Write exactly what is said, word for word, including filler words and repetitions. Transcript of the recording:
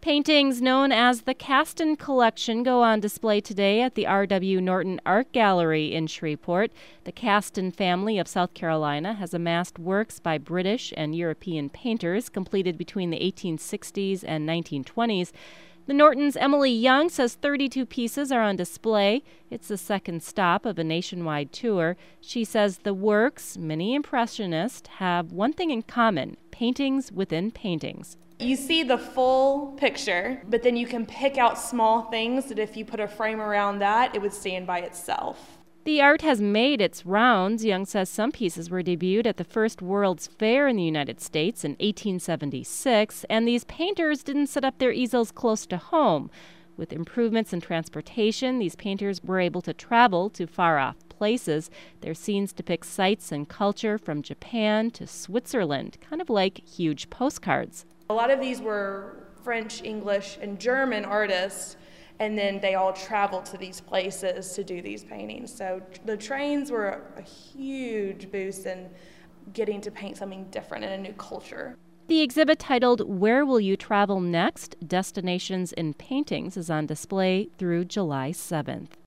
Paintings known as the Caston Collection go on display today at the R W Norton Art Gallery in Shreveport. The Caston family of South Carolina has amassed works by British and European painters completed between the eighteen sixties and nineteen twenties. The Nortons' Emily Young says thirty-two pieces are on display. It's the second stop of a nationwide tour. She says the works, many impressionist, have one thing in common: paintings within paintings. You see the full picture, but then you can pick out small things that if you put a frame around that, it would stand by itself. The art has made its rounds. Young says some pieces were debuted at the first World's Fair in the United States in eighteen seventy-six, and these painters didn't set up their easels close to home. With improvements in transportation, these painters were able to travel to far-off places. Their scenes depict sights and culture from Japan to Switzerland, kind of like huge postcards. A lot of these were French, English, and German artists, and then they all traveled to these places to do these paintings. So the trains were a huge boost in getting to paint something different in a new culture. The exhibit titled "Where Will You Travel Next? Destinations in Paintings" is on display through July seventh.